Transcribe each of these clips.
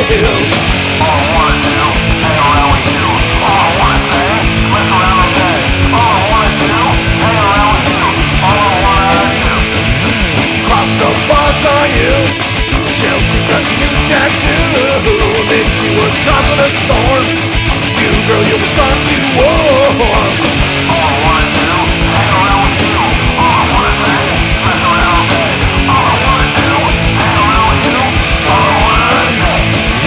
hills. All I wanna do, hang around with you. All I wanna say, mess around all day. All I wanna do, hang around with you. All I wanna do. Cross the bus on you. Chelsea got a new tattoo. Mickey was causing a storm. You girl, you was fun to warm. All I wanna do, hang around with you. All I wanna say, mess around all day. All I wanna do, hang around with you. All I wanna say.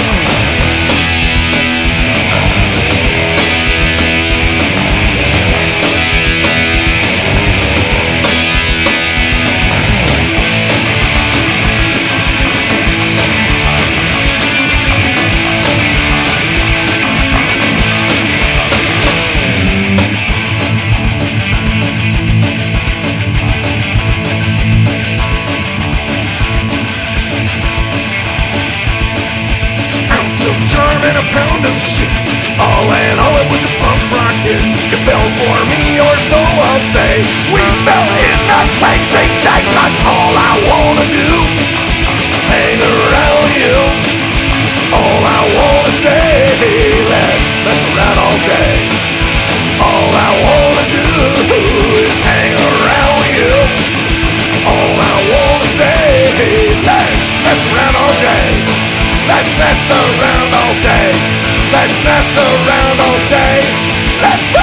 Ounce of charm and a pound of shit. All in all, it was a punk rock hit. You fell for me, or so I'll say. We fell in the crazy night. That's all I wanna do. Hang around you. All I wanna say. Let's mess around all day. All I wanna do is hang around with you. All I wanna say. Let's mess around all day. Let's mess around all day. Let's mess around all day. Let's go!